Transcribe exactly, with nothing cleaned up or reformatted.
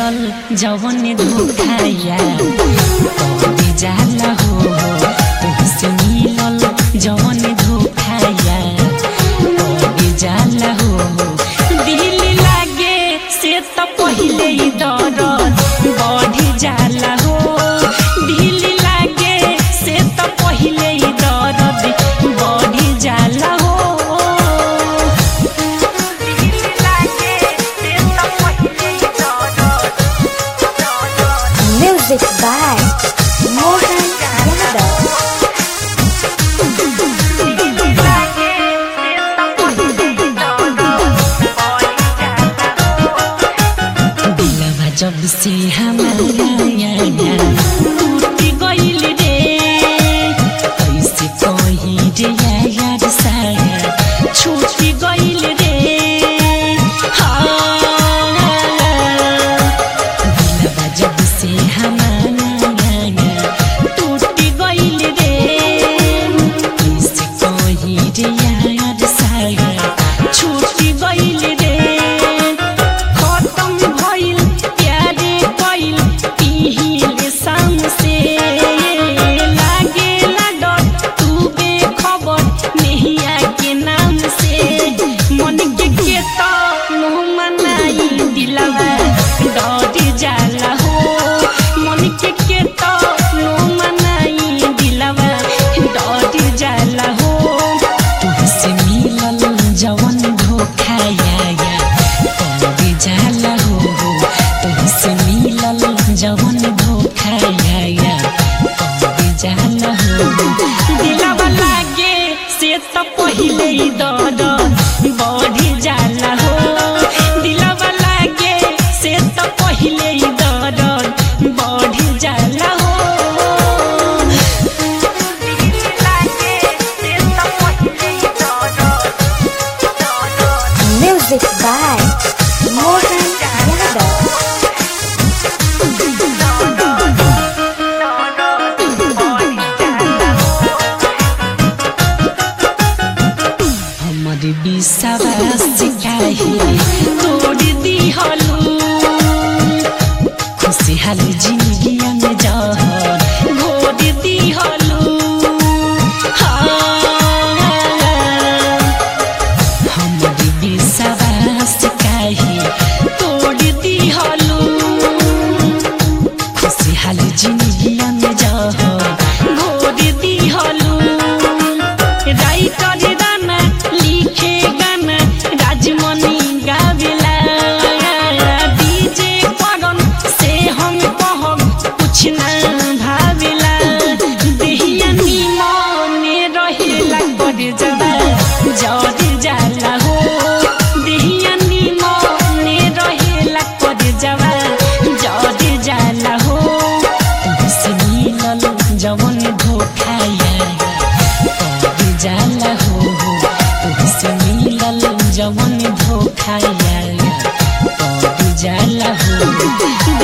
मिलल जवन धोखाया कभी जाला हो तुमसे मिलल जवन धोखाया कभी जाला हो दिल लागे से तो पहले ही दर्द बढ़ी जाला हो दिल लागे से तो पहले ही दर्द बढ़ी जाला हो Music by Mohan Yadav. दिलवा जब से हमारा टूट गइल रे कैसे कही रे यार साया छूट गइल रे दिलवा जब से हमारा टूट गइल रे कैसे कही रे यार साया छूट गइल रे खत्म भइल प्यारे कइल पिहिले शाम से लागेला डर तू बेखबर नहिया के नाम से मन के के तो मुँह मनाई दिलवा डर जाला हो मन के के तो मुँह मनाई दिलवा डर जाला हो तुमसे मिलल जवन धोखाया कभी जाला हो तुमसे मिलल जवन धोखाया कभी जाला हो दिलवा लागे से तो पहले ही दर्द बढ़ी जाला हो दिलवा लागे से तो पहले ही दर्द बढ़ी जाला हो Music by Mohan Yadav. हमर विश्वास काहे तोड़ दिहलू खुशहाल जिंदगिया में जहर घोर दिहलू हमर विश्वास काहे तोड़ दिहलू खुशहाल जिंदगिया में जहर घोर दिहलू राइटर गाना लिखे गाना राजमणि गावेला डीजे करन से हम कहब कुछ ना भावेला देहिया निमने रहेला कर जबा जड़ जाला हो देहिया निमने रहेला कर जबा जड़ जाला हो तुमसे मिलल जवन धोखाया कभी जाला हो तुमसे मिलल जवन धोखाया कभी जाला हो